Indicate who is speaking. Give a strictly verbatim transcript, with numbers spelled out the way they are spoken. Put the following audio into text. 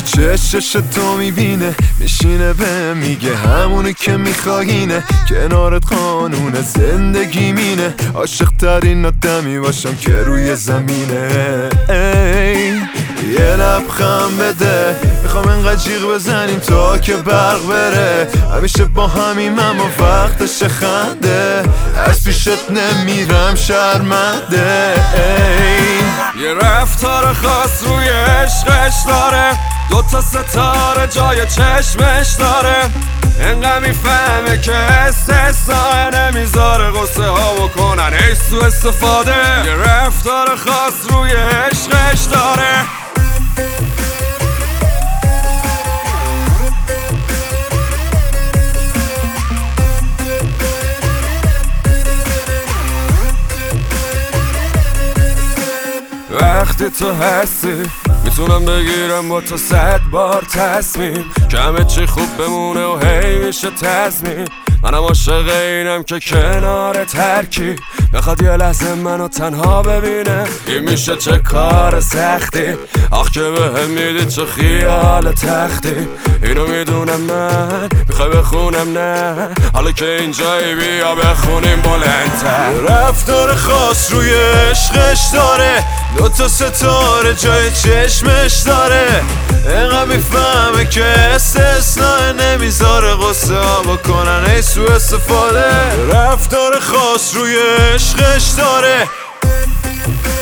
Speaker 1: چشش تو میبینه، میشینه به میگه همونی که میخواهینه، کنارت قانون زندگی مینه، عاشق ترین آدمی باشم که روی زمینه. ای یه لبخند بده، میخوام انقدر جیغ بزنیم تا که برق بره، همیشه با همیم اما وقتش خنده، از پیشت نمیرم شرمنده. ای
Speaker 2: یه رفتار خاص روی عشقش داره، دوتا ستاره جای چشمش داره، انقدر میفهمه که استثناء نمیذاره غصه ها بکنن ای سو استفاده. یه رفتار خاص روی عشقش داره. وقتی تو هستی میتونم بگیرم با تو صد بار تصمیم که همه چی خوب بمونه و هی میشه تضمین. منم عاشق اینم که کنار ترکی بخواد یه لحظه منو تنها ببینه، این میشه چه کار سختی، آخ که بهم میدی چه خیال تختی. اینو میدونم من میخوای بخونم نه، حالا که اینجایی بیا بخونیم بلندتر.
Speaker 1: رفتار خاص روی عشقش داره، دوتا ستاره جای چشمش داره، انقدر میفهمه که استثناء نمیذاره غصه ها بکنن ای سو استفاده. رفتار خاص روی عشقش داره.